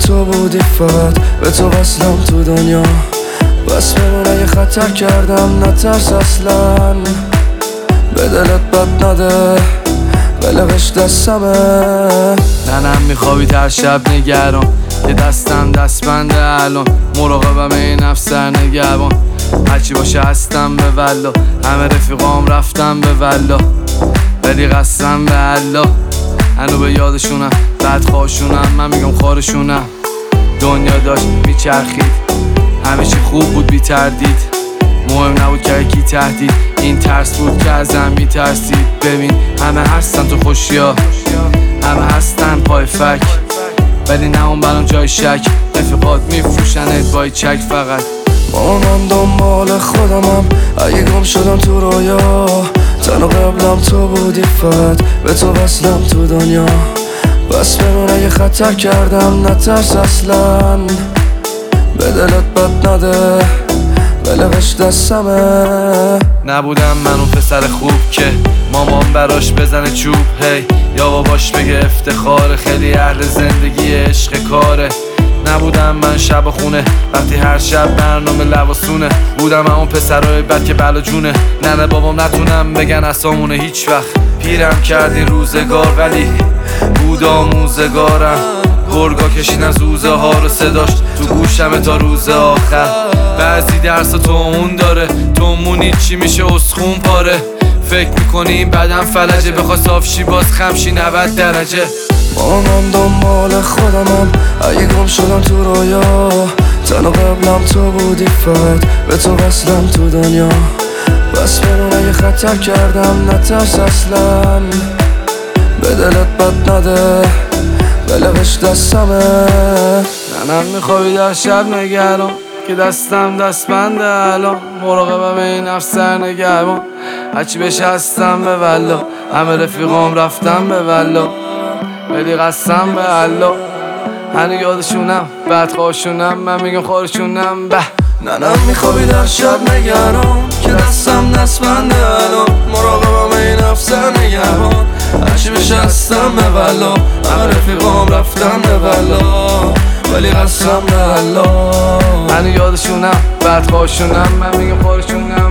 تو بودی فقط به تو وصلم تو دنیا. بس بمون اگه خطر کردم نترس اصلا، به دلت بد نده بلغش دستمه. ننم میخوابی هر شب نگران که دستم دستبنده الان، مراقبم این نفسر نگهبان، هرچی باشه هستم به والله. همه رفیقام رفتم به والله ولی قسم به الله هنو به یادشونم، بعد خواشونم من میگم خارشونم. دنیا داشت میچرخید همه چی خوب بود بی تردید، مهم نبود که کی تهدید، این ترس بود که ازم میترسید. ببین همه هستن تو خوشیا، همه هستن پای فک، ولی نه اون برام جای شک. رفیقات میفروشنت بای چک فقط. من دنبال خودمم اگه گم شدم تو رویا، تنها قبلم تو بودی فقط به تو وصلم تو دنیا. بس بمون اگه خطر کردم نترس اصلا، به دلت بد نده بلغش دستمه. نبودم من اون پسر خوب که مامان براش بزنه چوب هی، یا باباش بگه افتخاره، خیلی اهل زندگی عشق کاره. نبودم من شب خونه وقتی هر شب برنامه لباسونه، بودم اون پسرای بد که بلا جونه. نه بابام نتونم بگن اسامونه هیچ وقت. پیرم کردی روزگار ولی بود آموزگارم، گرگا کشین از روزه ها رو صداش تو گوشمه تا روز آخر. بعضی درس تو اون داره، تو مونی چی میشه اسخون پاره. فکر میکنی بعدم فلجه، بخوا صافشی باز خمشی 90 درجه. من دنبال خودمم اگه گم شدم تو رویا، تنها قبلم تو بودی فقط به تو وصلم تو دنیا. بس بمون اگه خطر کردم نترس اصلا، به دلت بد نده بلغش دستمه. ننم میخوابی در شب نگران که دستم دستبنده الان، مراقبم این نفسر نگهبان، هرچی بشه هستم به والله. همه رفیقام رفتم به والله ولی قسم به الله هنو یادشونم، بعد خواشونم من میگم خارشونم. به ننم میخوابی در شب نگران که دستم دستبنده الان، مراقبم این نفسر نگهبان، هرچی بشه هستم به والله. همه رفیقام رفتم به والله ولی قسم به الله هنو یادشونم، بعد خواشونم من میگم خارشونم.